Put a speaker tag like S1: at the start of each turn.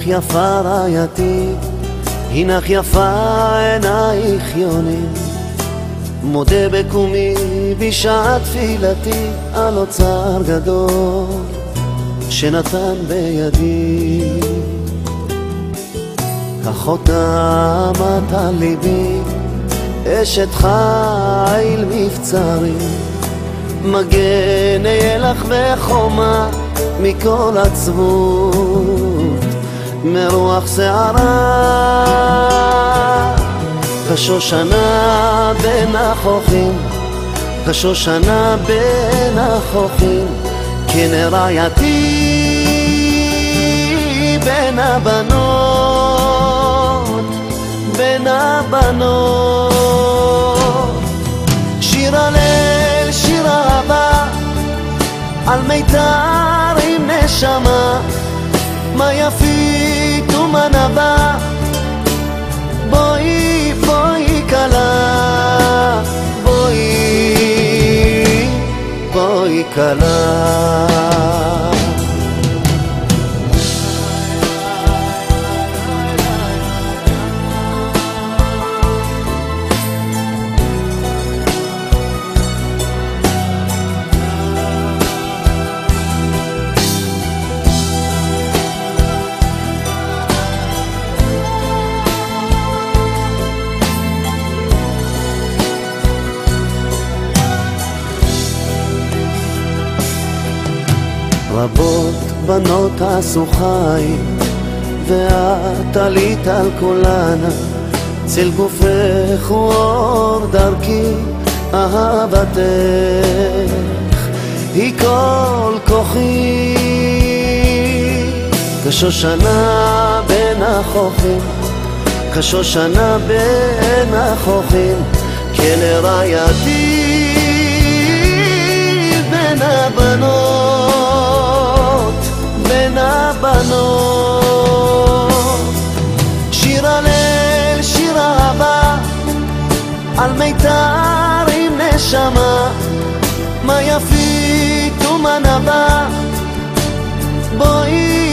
S1: יפה רעייתי, הנך יפה עינייך יונים. מודה בקומי בשעת תפילתי על אוצר גדול שנתן בידי. קח אותה מת על ליבי, אשת חיל מבצרי, מגן אהיה לך וחומה מכל עצבות, מרוח שערה. כשושנה בין החוכים, כשושנה בין החוכים, כן רעייתי בין הבנות, בין הבנות. שיר הלל, שיר אהבה, על מיתר עם נשמה, מה יפית ומה נבא. בואי, בואי כלה, בואי, בואי כלה. רבות בנות עשו חיים, ואת עלית על כולנה, צל גופך ואור דרכי, אהבתך היא כל כוחי. כשושנה בין החוכים, כשושנה בין החוכים, כן רעייתי בין הבנות, בין הבנות. שיר הלל, שיר אהבה, על מיתר עם נשמה, מה יפית ומה נבא. בואי,